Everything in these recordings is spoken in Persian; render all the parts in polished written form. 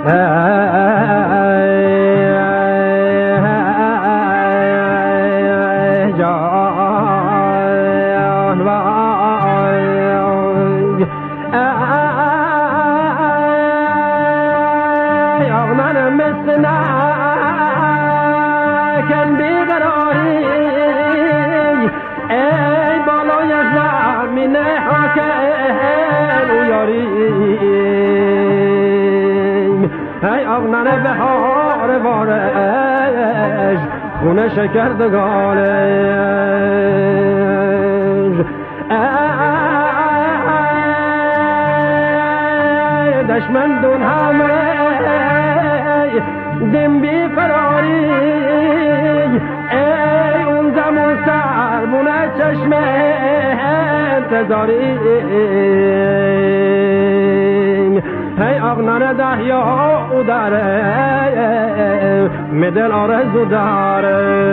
بهار وارش خونه شکردگانش دشمندون همه دم بی فراری ای اون زمان سربونه چشم انتظاری هی آغنان دهیا او داره مدل آرزو داره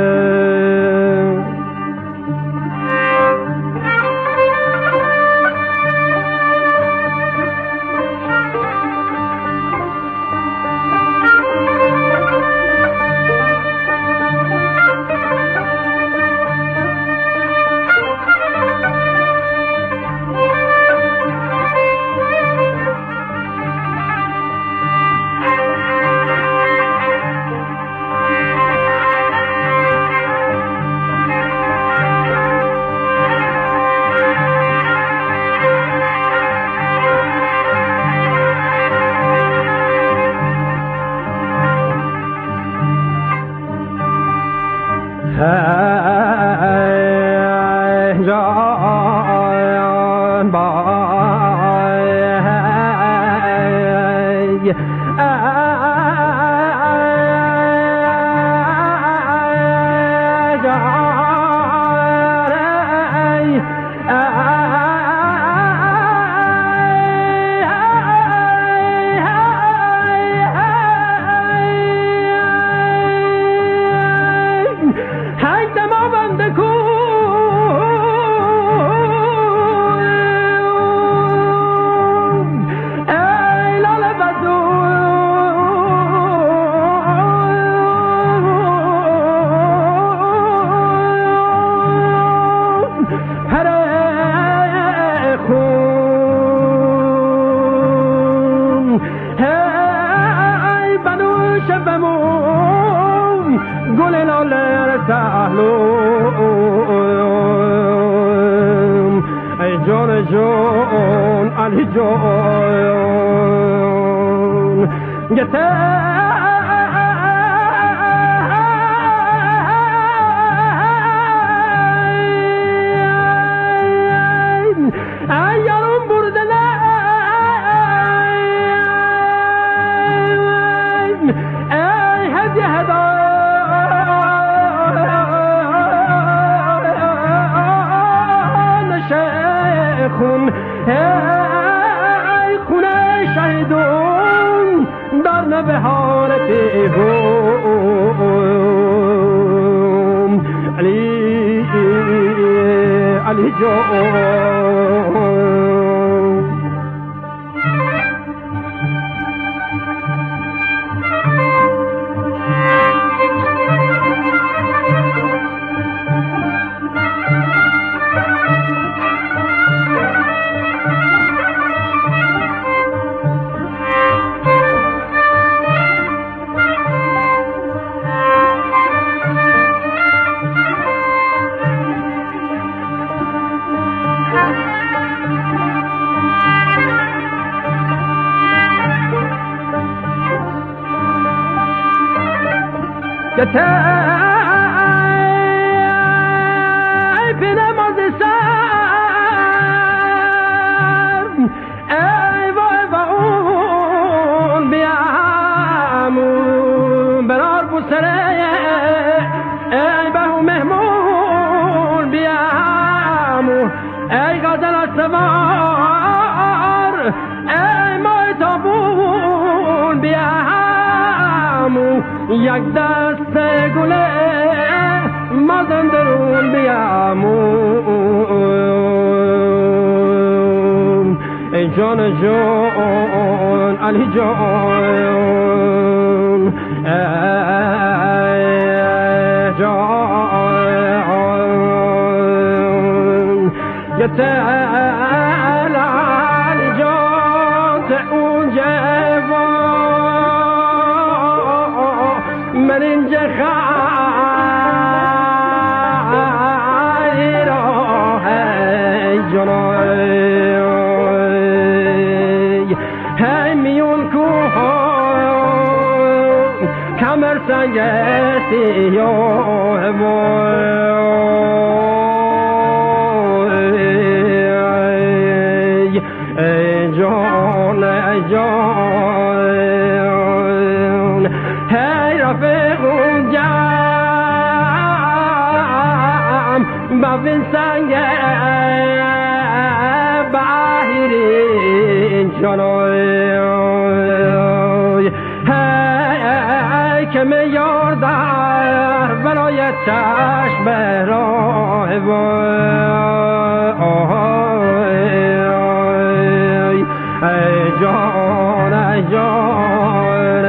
جون علی جون ایارون برده ای هدیه هدا خون ای خونه شهیدون در نبهار پیهون علی جون ای بنماز سر ای وای و اون بیامون برار بسره ای بهو مهمون بیامون ای غزل سوار ای مای تابون بیامون یک دست گله مازن درون بیامون ای جان جون علی جان جان یه تل علی جان ته اون جوان من اینجا خیر های جانای هی میون کوه کمر سنگ سیاه جان جان هی رفیقون جم ببین سنگ باهرین جانای هی که میار در برای چشم راه جان جان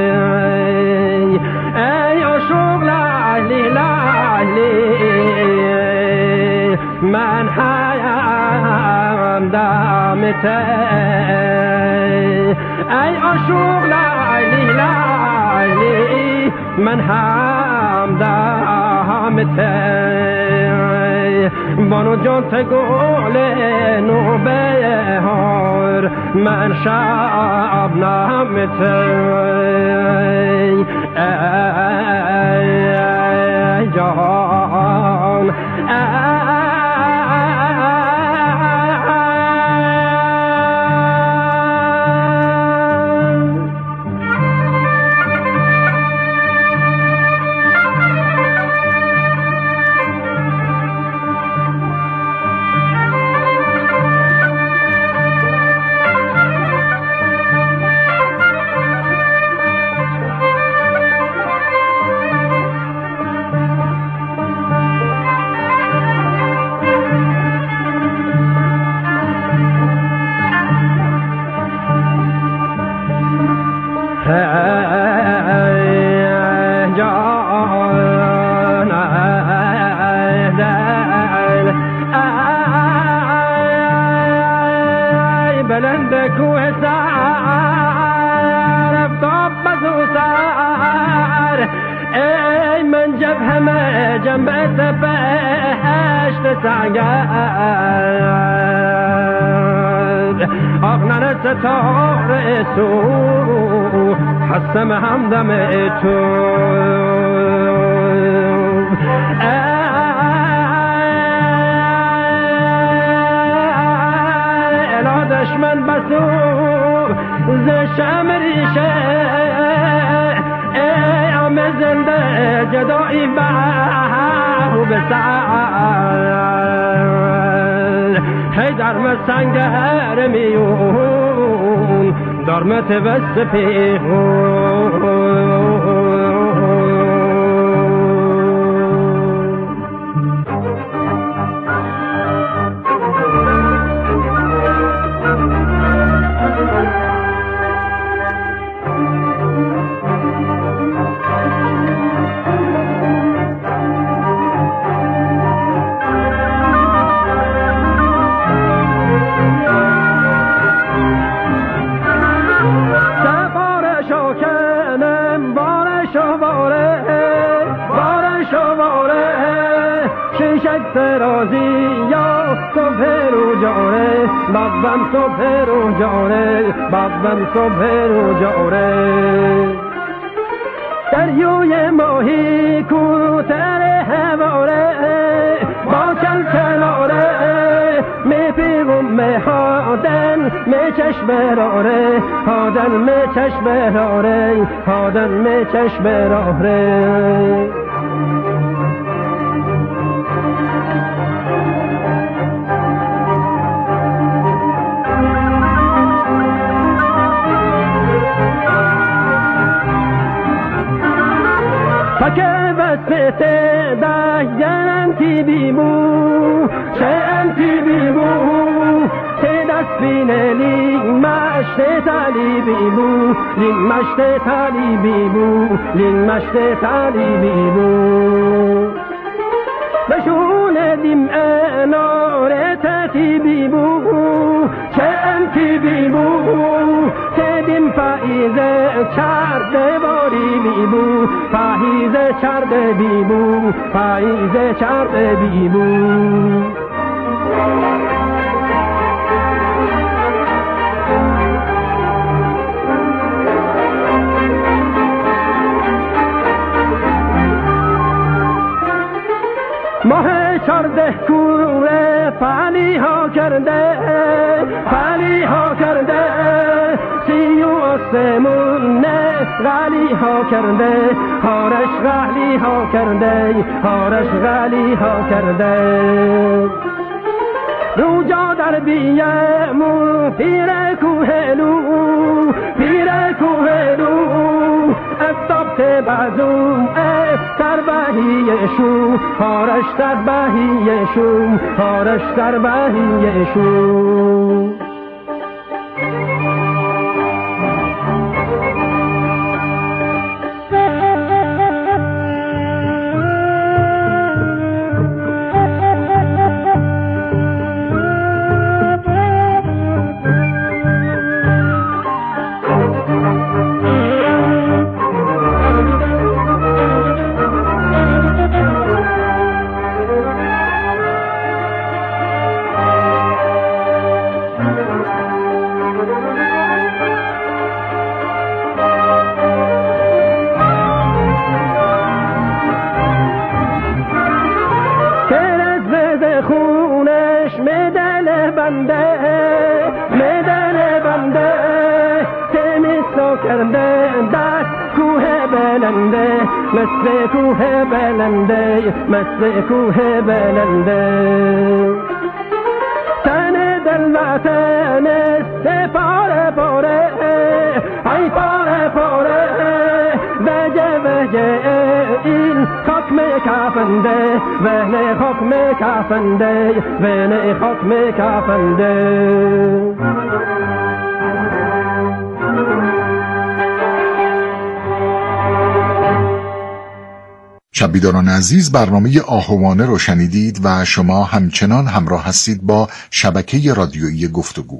ای عاشق لیلی لیلی من همدمت ای عاشق لیلی لیلی من همدمت بانو جان ته گل نوبهار من شبنمت ای جان بلند کوه سر افتاب بزو سر ای من جبهه جنبت بهشت سنگرد آغنان ستار سو حسم همدم تو دشمن بسو ز شمریشه ای ام زنده جدایی بهو بسر هی درم سنگر میون درمت بس پیهون رازی یا صبح رو جاره بابم صبح رو جاره بابم صبح رو جاره دریوی ماهی کوتر هواره با چل کناره می پیغم می هادن می چشم راره هادن می چشم راره هادن می چشم راره که بسته دهگرنتی بیمو چه انتی بیمو ته دست بینلی مش مشت طلیبی بو لین مشت طلیبی بو لین مشت طلیبی بو بشون دیم انار تتیبی بو چه انتیبی بو که دیم فایزه چرده باری بی بو فایزه چرده بی بو فایزه چرده بی بو ماه چرده کوره فعلی ها کرده فعلی ها کرده سی و آسمون غلی ها کرده هارش غلی ها کرده هارش غلی ها کرده روجا در بیمون پیر کوهلو پیر کوهلو افتابت بازوم در بهی شو هارش در بهی شو هارش در بهی شو میدن بنده تمیسا کرده دست کوه بلنده مثل کوه بلنده مثل کوه بلنده تن دل و تن پاره پاره ای پاره پاره وجه وجه این حکم کافنده ونه حکم کافنده ونه حکم کافنده شبیداران عزیز، برنامه آهوانه رو شنیدید و شما همچنان همراه هستید با شبکه رادیویی گفتگو.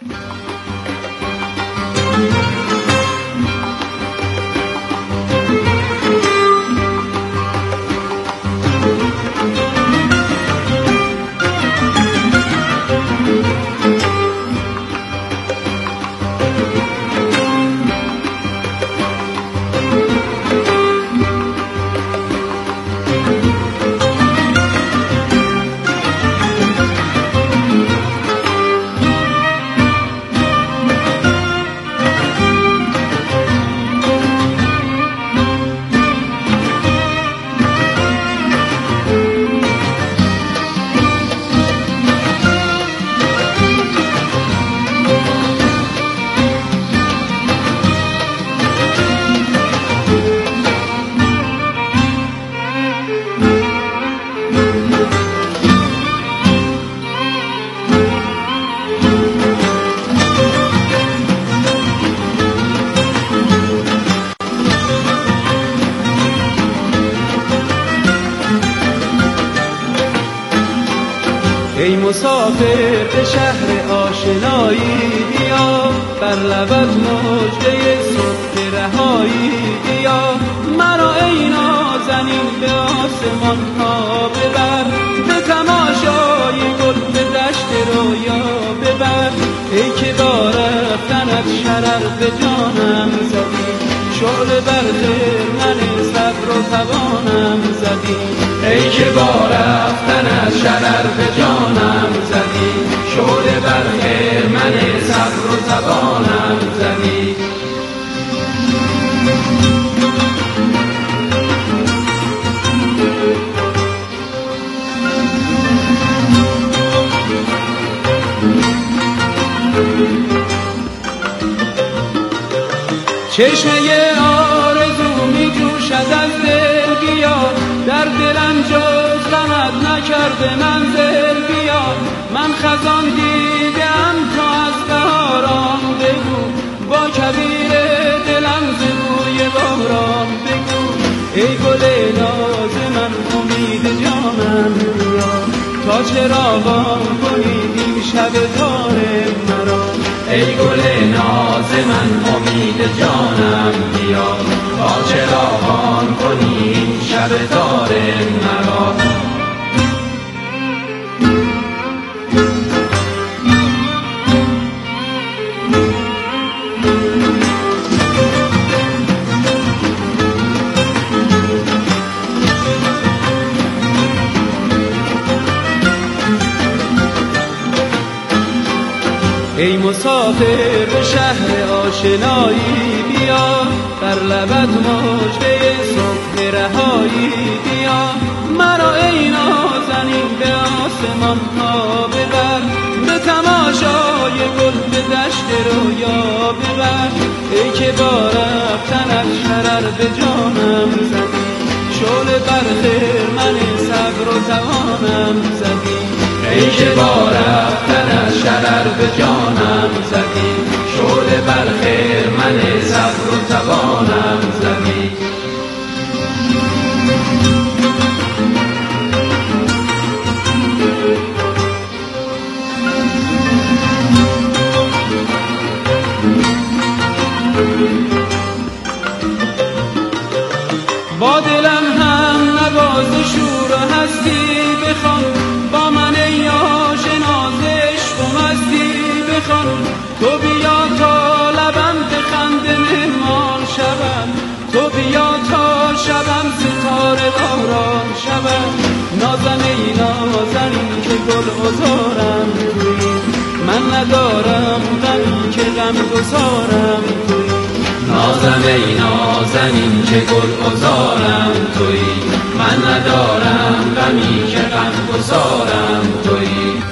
ای مسافر به شهر آشنایی بیا، بر لبت مژده صبح رهایی بیا. مرا ای نازنین به آسمان ها ببر، به تماشای گل به دشت رویا ببر. ای که با رفتنت شرر به جانم زدی، شعله بر من صبر و توانم زدی. ای که با رفتنت شرر به جانم زدی، شعله بر من صبر و توانم زدی. چشمه آرزو می جوشد از دل بیا، در دلم جز غمت نکرده منزل بیا. من خزان دیدم تا از بهاران بگو، تا چراغان کنید این شب تار مرا. ای گل ناز من امید جانم بیا، تا چراغان کنید این شب تار مرا. ای مسافر به شهر آشنایی بیا، بر لبت مژده صبح رهایی بیا. مرا ای نازنین به آسمان ها ببر، به تماشای گل به دشت رویا ببر. ای که با رفتنت شرر به جانم زدی، شعله بر خرمن صبر و توانم زدی. ای که با رفتنت شرر به جانم زدی، شعله بر خرمن صبر و توانم زدی. با دلم هم نواز شور و هستی بخوان، با من ای آشناز عشق و مستی بخوان. تو بیا تا لبم به خنده مهمان شوم، تو بیا تا شبم ستاره باران شوم. نازم ای نازنین که گل عذارم تویی، من ندارم غمی که غم گسارم تویی. نازم ای نازنین که گل عذارم تویی، من ندارم غمی که غم گسارم تویی.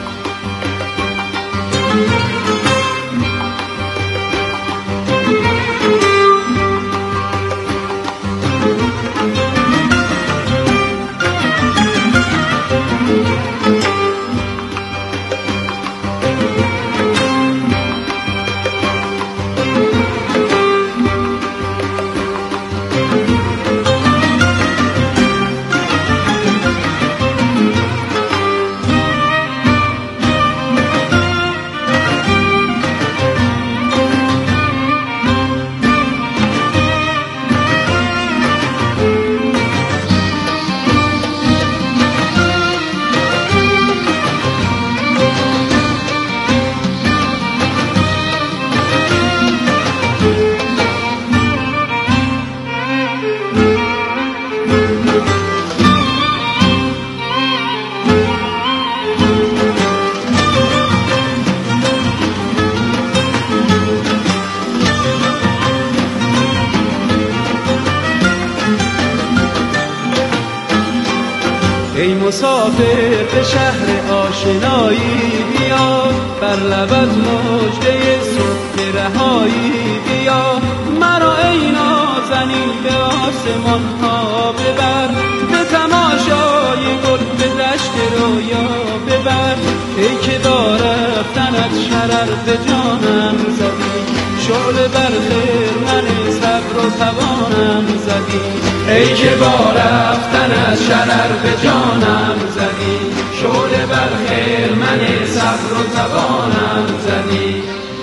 ای مسافر به شهر آشنایی بیا، بر لبت مژده صبح رهایی بیا. مرا ای نازنین به آسمان ها ببر، به تماشای گل به دشت رویا ببر. ای که با رفتنت شرر به جانم زدی، شعله بر خرمن صبر و توانم زدی. ای که با رفتنت شرر به جانم زدی، شعله بر خرمن صبر و توانم زدی.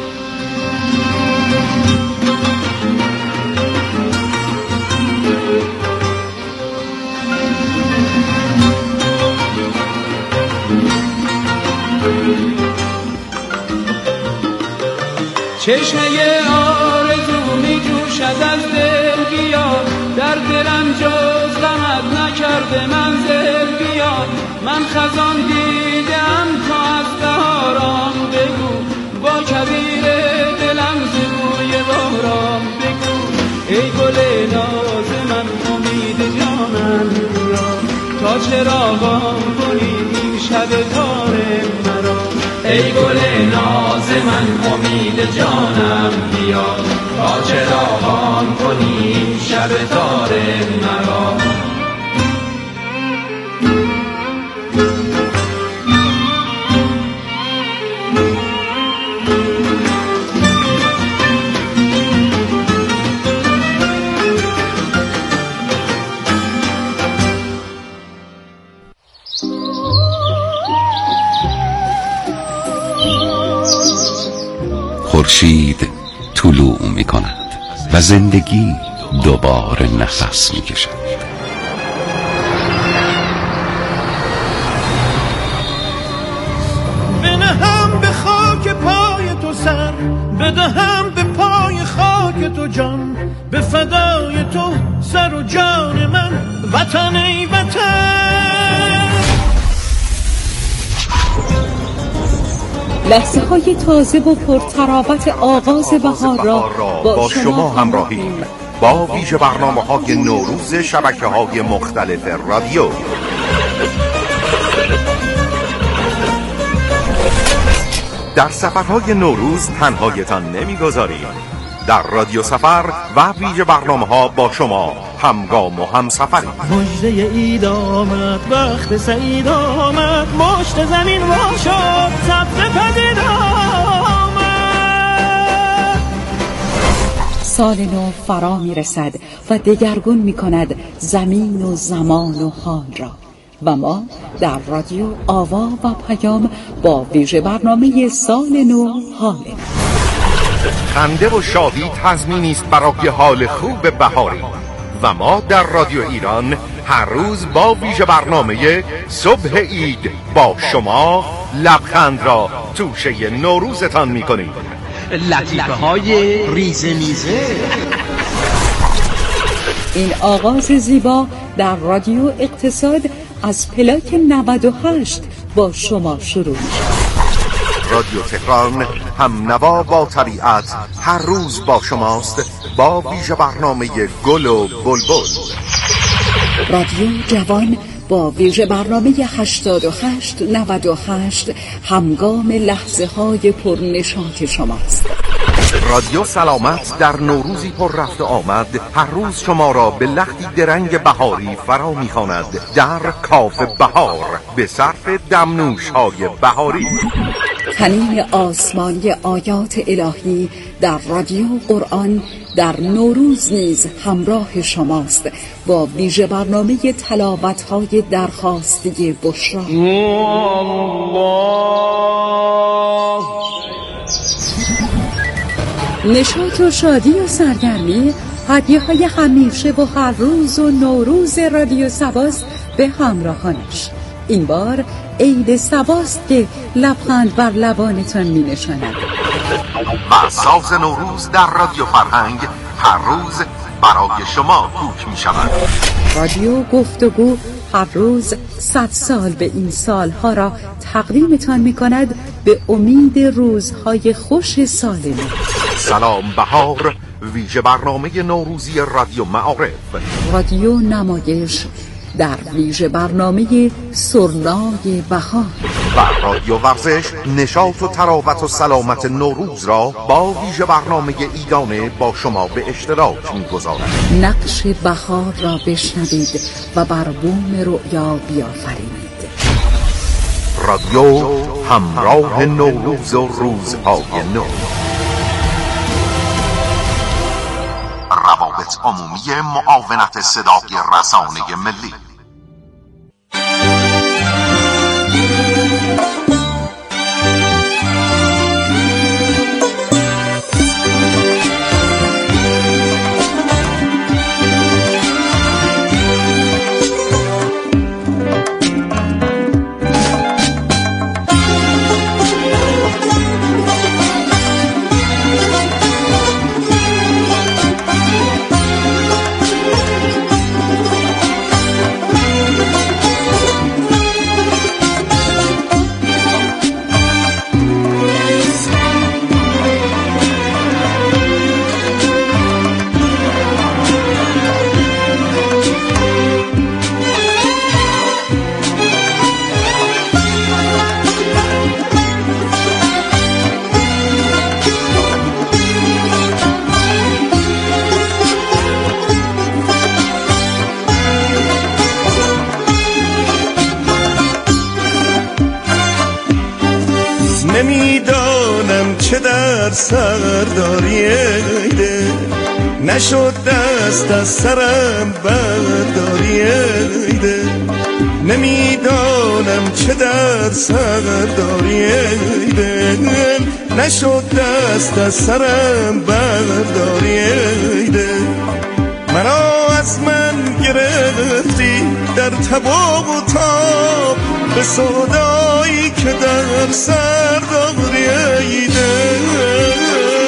چشمه آرزو می جوشد از دل بیا، در دلم جز غمت نکرده منزل بیا. من خزان دیدم تا از بهاران بگو، با کبیر دلم ز بوی باران بگو. ای گل ناز من امید جانم بیا، تا چراغان کنی این شب تار مرا. ای گل ناز من امید جانم بیا، تا چراغان کنی این شب تار مرا. خورشید طلوع می کند و زندگی دوباره نفس می کشد. بنهم به خاک پای تو سر، بدهم به پای خاک تو جان، به فدای تو سر و جان من، وطن ای وطن. لحظه های تازه و پرتراوت آغاز بهار را با شما همراهیم با ویژه برنامه‌های نوروز شبکه‌های مختلف رادیو. در سفرهای نوروز تنهایتان نمیگذاریم. در رادیو سفر و ویژه برنامه‌ها با شما همگام و همسفریم. مژده عید آمد، وقت سعید آمد، مشت زمین وا شد، سبزه پدید آمد. سال نو فرا می رسد و دگرگون می کند زمین و زمان و حال را و ما در رادیو آوا و پیام با ویژه برنامه سال نو حاله. خنده و شادی تضمینی است برای حال خوب بهاری و ما در رادیو ایران هر روز با ویژه برنامه صبح عید با شما لبخند را توشه نوروزتان می‌کنیم. لطیفه های ریزه میزه. این آغاز زیبا در رادیو اقتصاد از پلاک 98 با شما شروع می‌شود. رادیو تهران هم نوا با طبیعت هر روز با شماست با ویژه برنامه گل و بلبل. رادیو جوان با ویژه برنامه 88-98 همگام لحظه های پرنشاط شماست. رادیو سلامت در نوروزی پر رفت آمد هر روز شما را به لختی درنگ بهاری فرا می‌خواند در کاف بهار به صرف دمنوش های بهاری. تنین آسمانی آیات الهی در رادیو قرآن در نوروز نیز همراه شماست با ویژه برنامه تلاوت‌های درخواسته بشرا. نشاط و شادی و سرگرمی، هدیه‌های همیشه و هر روز و نوروز رادیو سباست به همراهانش. این بار عید سباست که لبخند بر لبانتان می نشاند و ساز نوروز در رادیو فرهنگ هر روز برای شما کوک می شود. رادیو گفتگو هر روز 100 سال به این سالها را تقدیمتان می کند به امید روزهای خوش سال نو. سلام بهار، ویژه برنامه نوروزی رادیو معارف. رادیو نمایش در ویژه برنامه سرنای بهار. و رادیو ورزش نشاط و تراوت و سلامت نوروز را با ویژه برنامه ایدانه با شما به اشتراک می‌گذارد. نقش بهار را بشنوید و بر بوم رؤیا بیافرینید. رادیو همراه نوروز و روزهای نو. روابط عمومی معاونت صدای رسانه ملی. نمیدانم چه در سر داری عیده، نشد دست از سرم برداری عیده. نمیدانم چه در سر داری عیده، نشد دست از سرم برداری ای دل. مرا از من گرفتی در تب و تاب، به سودایی که در سر داری ای دل.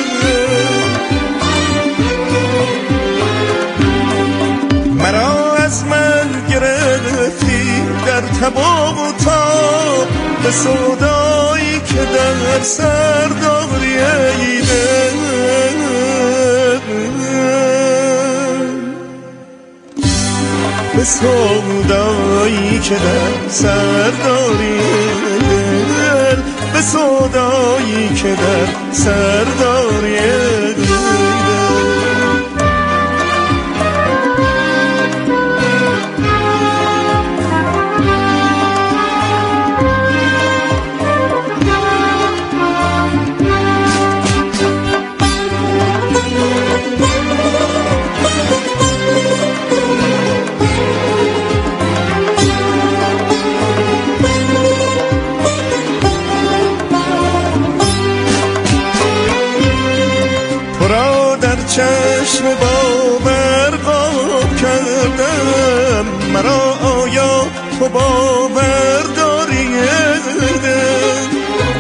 مرا از من گرفتی در تب و تاب، به سودایی که در سر داری ای دل. به سودایی که در سر داری ای دل، به سودایی که در سر داری ای دل. چشم باور قاب کردم، مرا آیا تو باور داری ای دل؟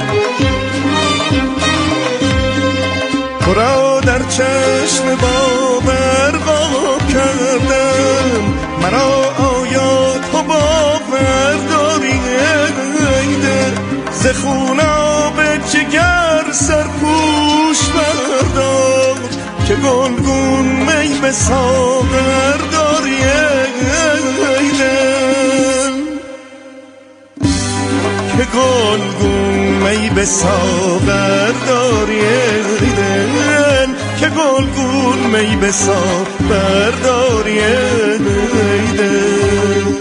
تو را در چشم باور قاب کردم، مرا آیا تو باور داری ای دل؟ ز خوناب جگر سرپوش بردار، که گلگون می به ساغر داری ای دل. که گلگون می به ساغر داری ای دل. که گلگون می به ساغر داری ای دل.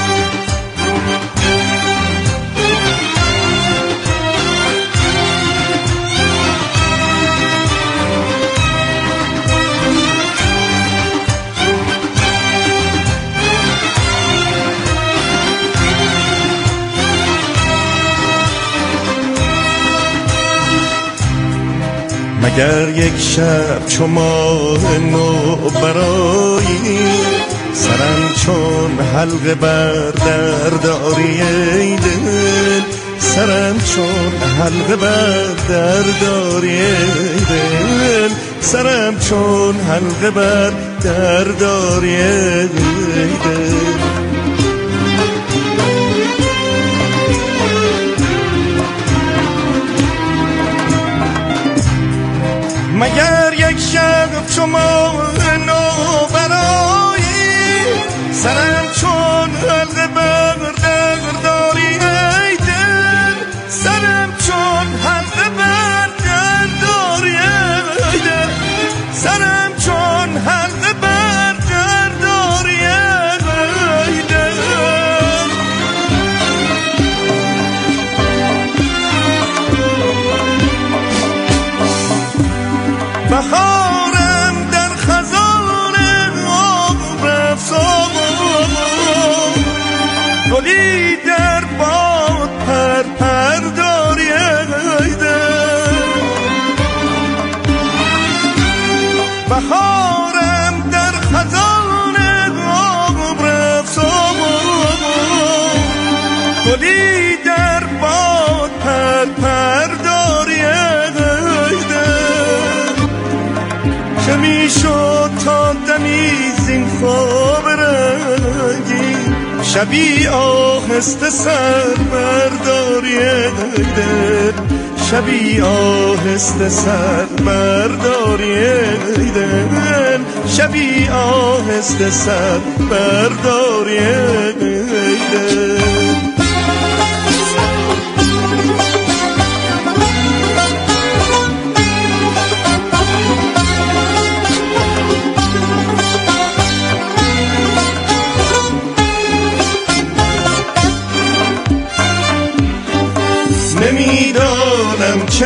مگر یک شب چو ماه نو برایی، سرم چون حلقه بر در داری ای دل. سرم چون حلقه بر در داری ای دل. سرم چون حلقه بر در داری ای دل. مگر یک شب چو ماه نو برایی، سرم چون حلقه بر در داری ای دل. سرم چون حلقه بر در داری ای دل. سرم چون حلقه بر در داری ای دل. بهارم در خزان عمر افسان، گلی در باد پر پر داری ای دل. بهارم در خزان عمر افسان، گلی در باد پر پر داری ای دل. چه میشد تا دمی زین خواب رنگین، شبی آهسته سر برداری ای دل. شبی آهسته سر برداری ای دل. شبی آهسته سر برداری ای دل.